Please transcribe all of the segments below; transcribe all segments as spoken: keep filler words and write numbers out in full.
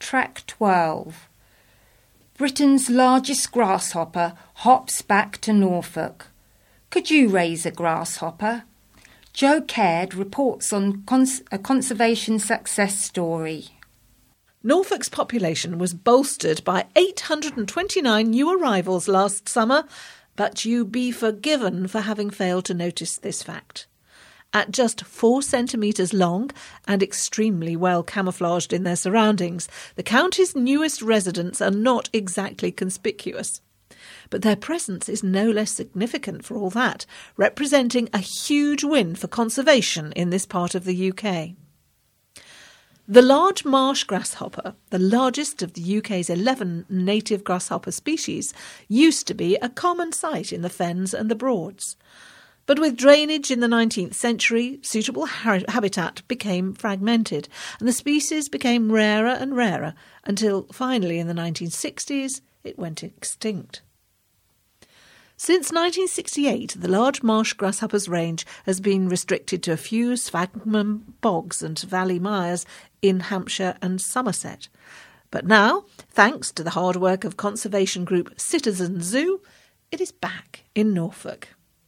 Track twelve. Britain's largest grasshopper hops back to Norfolk. Could you raise a grasshopper? Joe Caird reports on cons- a conservation success story. Norfolk's population was bolstered by eight hundred twenty-nine new arrivals last summer, but you be forgiven for having failed to notice this fact. At just four centimetres long and extremely well camouflaged in their surroundings, the county's newest residents are not exactly conspicuous. But their presence is no less significant for all that, representing a huge win for conservation in this part of the U K. The large marsh grasshopper, the largest of the U K's eleven native grasshopper species, used to be a common sight in the fens and the Broads. But with drainage in the nineteenth century, suitable ha- habitat became fragmented, and the species became rarer and rarer until finally in the nineteen sixties it went extinct. Since nineteen sixty-eight, the large marsh grasshopper's range has been restricted to a few sphagnum bogs and valley mires in Hampshire and Somerset. But now, thanks to the hard work of conservation group Citizen Zoo, it is back in Norfolk.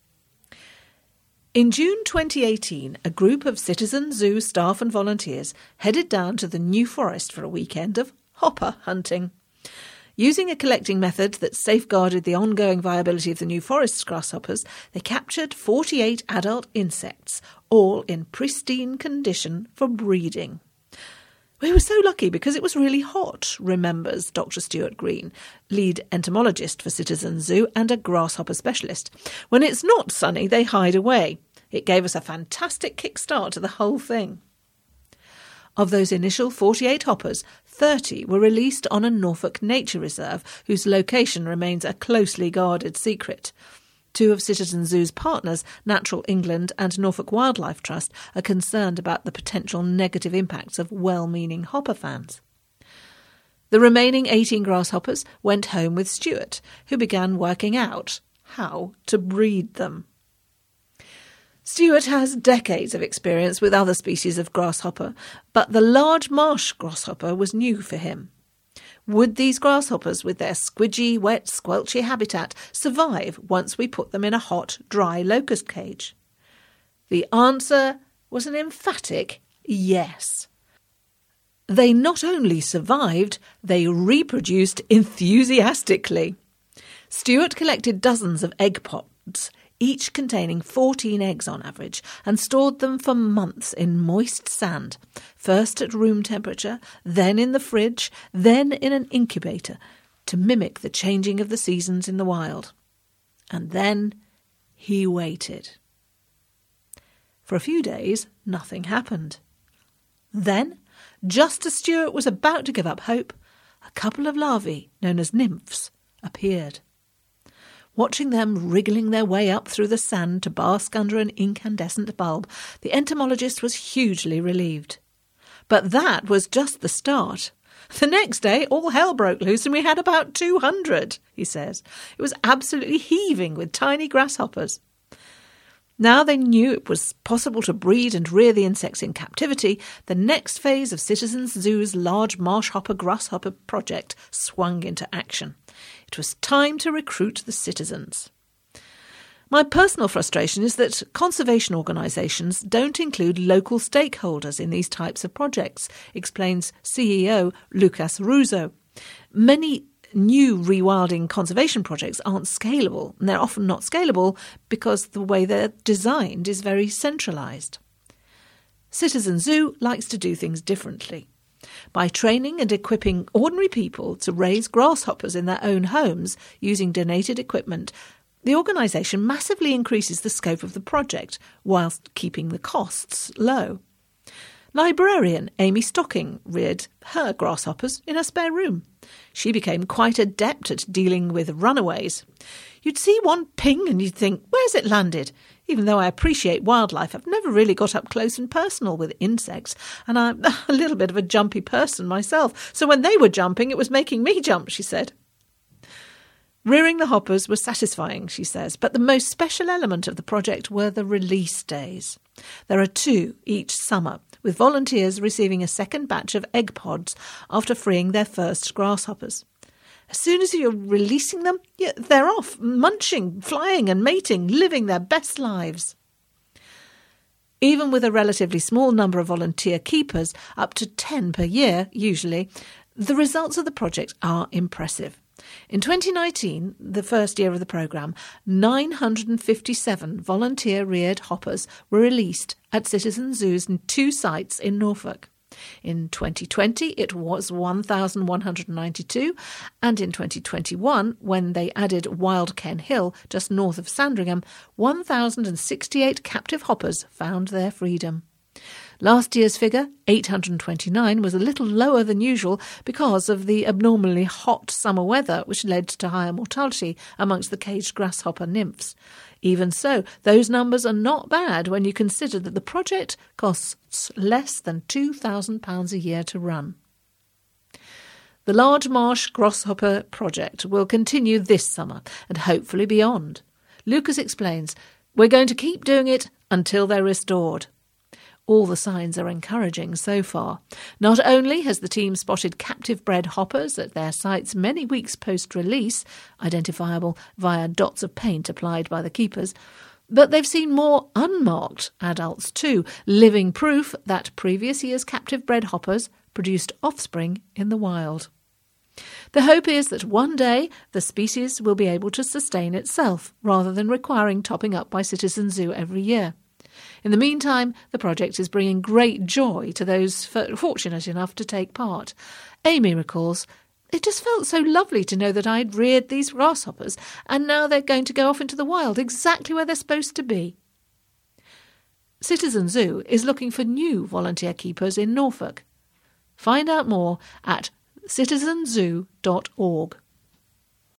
In June twenty eighteen, a group of Citizen Zoo staff and volunteers headed down to the New Forest for a weekend of hopper hunting. Using a collecting method that safeguarded the ongoing viability of the New Forest's grasshoppers, they captured forty-eight adult insects, all in pristine condition for breeding. We were so lucky because it was really hot, remembers Doctor Stuart Green, lead entomologist for Citizen Zoo and a grasshopper specialist. When it's not sunny, they hide away. It gave us a fantastic kickstart to the whole thing. Of those initial forty-eight hoppers, thirty were released on a Norfolk nature reserve whose location remains a closely guarded secret. Two of Citizen Zoo's partners, Natural England and Norfolk Wildlife Trust, are concerned about the potential negative impacts of well-meaning hopper fans. The remaining eighteen grasshoppers went home with Stuart, who began working out how to breed them. Stuart has decades of experience with other species of grasshopper, but the large marsh grasshopper was new for him. Would these grasshoppers, with their squidgy, wet, squelchy habitat, survive once we put them in a hot, dry locust cage? The answer was an emphatic yes. They not only survived, they reproduced enthusiastically. Stuart collected dozens of egg pods, each containing fourteen eggs on average, and stored them for months in moist sand, first at room temperature, then in the fridge, then in an incubator, to mimic the changing of the seasons in the wild. And then he waited. For a few days, nothing happened. Then, just as Stuart was about to give up hope, a couple of larvae, known as nymphs, appeared. Watching them wriggling their way up through the sand to bask under an incandescent bulb, the entomologist was hugely relieved. But that was just the start. The next day, all hell broke loose and we had about two hundred, he says. It was absolutely heaving with tiny grasshoppers. Now they knew it was possible to breed and rear the insects in captivity, the next phase of Citizen Zoo's large marsh hopper grasshopper project swung into action. It was time to recruit the citizens. My personal frustration is that conservation organisations don't include local stakeholders in these types of projects, explains C E O Lucas Russo. Many new rewilding conservation projects aren't scalable, and they're often not scalable because the way they're designed is very centralised. Citizen Zoo likes to do things differently. By training and equipping ordinary people to raise grasshoppers in their own homes using donated equipment, the organisation massively increases the scope of the project whilst keeping the costs low. Librarian Amy Stocking reared her grasshoppers in her spare room. She became quite adept at dealing with runaways. You'd see one ping and you'd think, where's it landed? Even though I appreciate wildlife, I've never really got up close and personal with insects, and I'm a little bit of a jumpy person myself, so when they were jumping, it was making me jump, she said. Rearing the hoppers was satisfying, she says, but the most special element of the project were the release days. There are two each summer, with volunteers receiving a second batch of egg pods after freeing their first grasshoppers. As soon as you're releasing them, they're off, munching, flying and mating, living their best lives. Even with a relatively small number of volunteer keepers, up to ten per year usually, the results of the project are impressive. In twenty nineteen, the first year of the programme, nine hundred fifty-seven volunteer-reared hoppers were released at Citizen Zoos in two sites in Norfolk. In twenty twenty, it was one thousand one hundred ninety-two, and in twenty twenty-one, when they added Wild Ken Hill, just north of Sandringham, one thousand sixty-eight captive hoppers found their freedom. Last year's figure, eight hundred twenty-nine, was a little lower than usual because of the abnormally hot summer weather, which led to higher mortality amongst the caged grasshopper nymphs. Even so, those numbers are not bad when you consider that the project costs less than two thousand pounds a year to run. The Large Marsh Grasshopper project will continue this summer and hopefully beyond. Lucas explains, "We're going to keep doing it until they're restored." All the signs are encouraging so far. Not only has the team spotted captive-bred hoppers at their sites many weeks post-release, identifiable via dots of paint applied by the keepers, but they've seen more unmarked adults too, living proof that previous year's captive-bred hoppers produced offspring in the wild. The hope is that one day the species will be able to sustain itself, rather than requiring topping up by Citizen Zoo every year. In the meantime, the project is bringing great joy to those fortunate enough to take part. Amy recalls, "It just felt so lovely to know that I'd reared these grasshoppers, and now they're going to go off into the wild, exactly where they're supposed to be." Citizen Zoo is looking for new volunteer keepers in Norfolk. Find out more at citizen zoo dot org.